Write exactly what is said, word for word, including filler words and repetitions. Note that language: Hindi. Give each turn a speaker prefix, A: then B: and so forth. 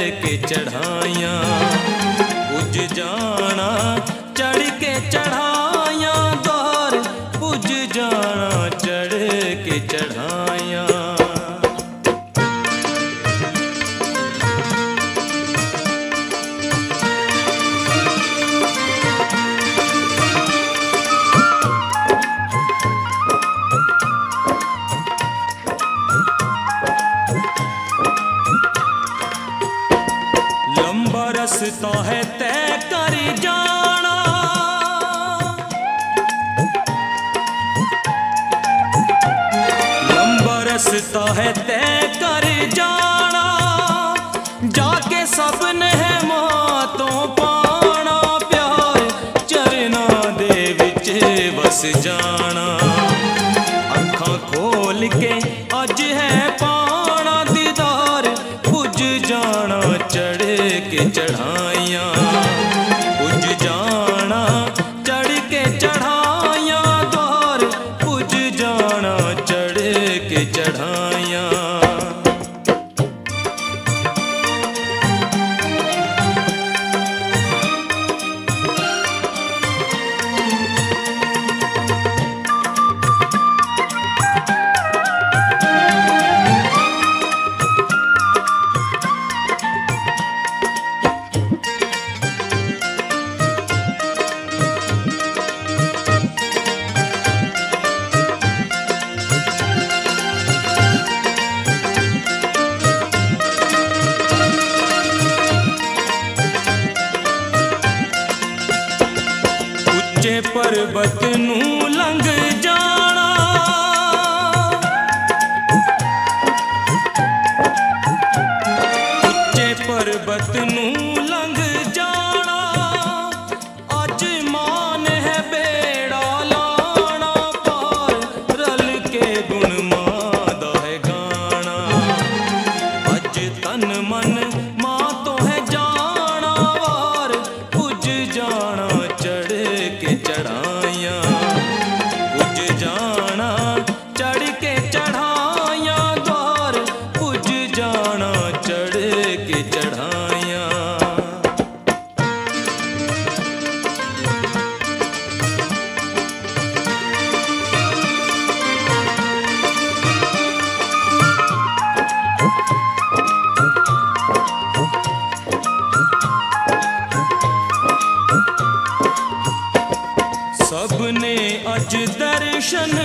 A: के चढ़ाया, पुज जाना चढ़ के चढ़ाया, द्वार पुज जाना चढ़ के चढ़ाया। लंबा रास्ता है तय कर जाना, लंबा रास्ता है तय कर जाना, जाके सबने है मातों पाना, प्यार चरना दे विच बस जाना। अखां खोल के अज है पाना दीदार, पुज जाना चढ़ के चढ़ाया, पुज जाना चढ़ के चढ़ाया, द्वार पुज जाना चढ़ के चढ़ाया। उच्चे पर्वत नू लंघ जाना, उच्चे पर्वत नू लंघ जाना, अज मान है बेड़ा लाना, पार रल के गुण मां दा है गाना। अज तन मन मां तो है जाना, वार पुज जाना चढ़ के चढ़ाया, पुज जाना चढ़ के चढ़ाया, द्वार पुज जाना चढ़ के चढ़ाया। सबने अज दर्शन